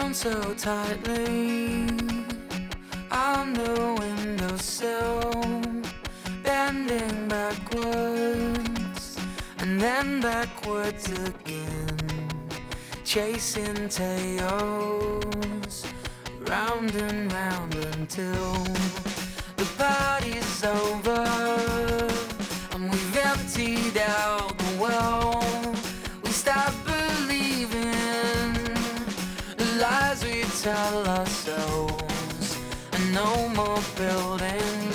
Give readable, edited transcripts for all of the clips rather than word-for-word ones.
bound so tightly on the windowsill, bending backwards and then backwards again, chasing tails round and round until the party's over and we've emptied out the well. We stop believing the lies we tell ourselves, and no more building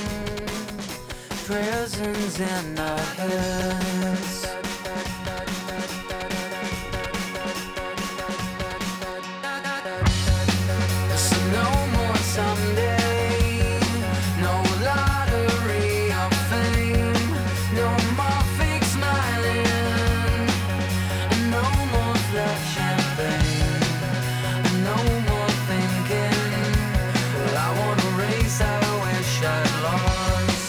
prisons in our heads. So no more someday, no lottery of fame, no more fake smiling, and no more flat champagne, and no more thinking, well, I want a race I wish I'd lost.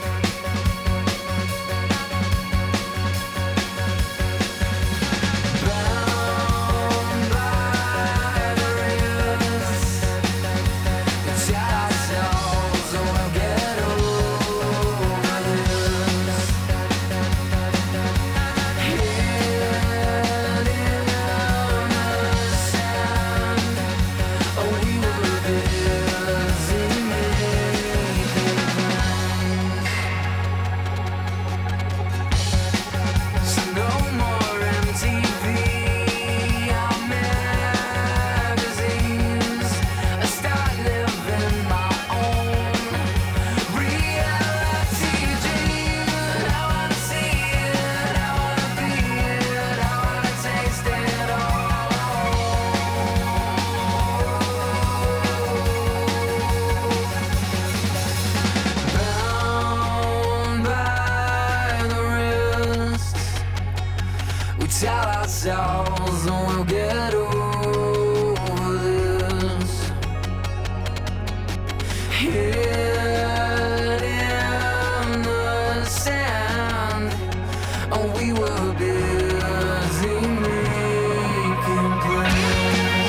Bound by the rivers, we tell ourselves, oh, we'll get over this. Head in the sand, oh, we were busy making plans. So no more MTV or magazines. I start living my own reality dream. I wanna see it, I wanna be it, I wanna taste it all. Bound by the wrists, we tell ourselves and we'll get over this. Head in the sand, and we were busy making plans.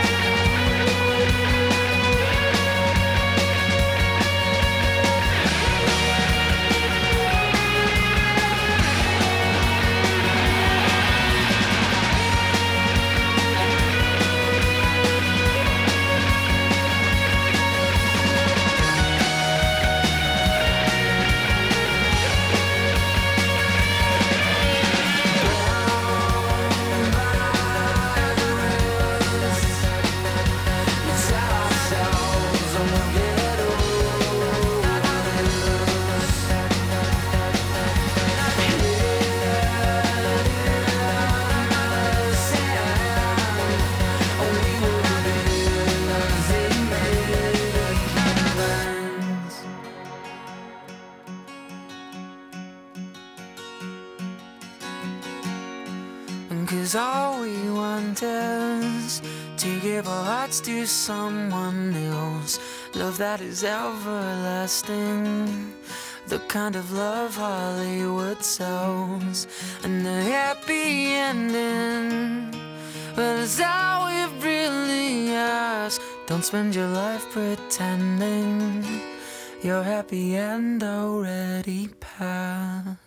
Cause all we want is to give our hearts to someone else. Love that is everlasting, the kind of love Hollywood sells. And the happy ending, well, it's all we really ask. Don't spend your life pretending your happy end already passed.